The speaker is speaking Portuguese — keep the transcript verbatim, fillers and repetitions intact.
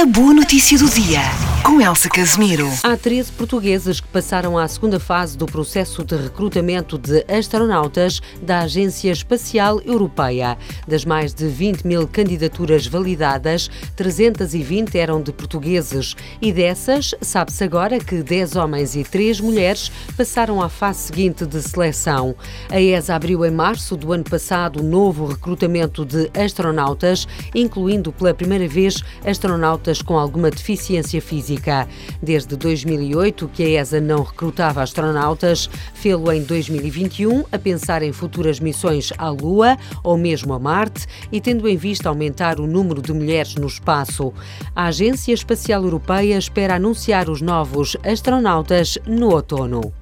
A boa notícia do dia, com Elsa Casimiro. Há treze portugueses que passaram à segunda fase do processo de recrutamento de astronautas da Agência Espacial Europeia. Das mais de vinte mil candidaturas validadas, trezentos e vinte eram de portugueses e dessas, sabe-se agora que dez homens e três mulheres passaram à fase seguinte de seleção. A E S A abriu em março do ano passado um novo recrutamento de astronautas, incluindo pela primeira vez astronautas com alguma deficiência física. Desde dois mil e oito que a E S A não recrutava astronautas, fê-lo em dois mil e vinte e um a pensar em futuras missões à Lua ou mesmo a Marte e tendo em vista aumentar o número de mulheres no espaço. A Agência Espacial Europeia espera anunciar os novos astronautas no outono.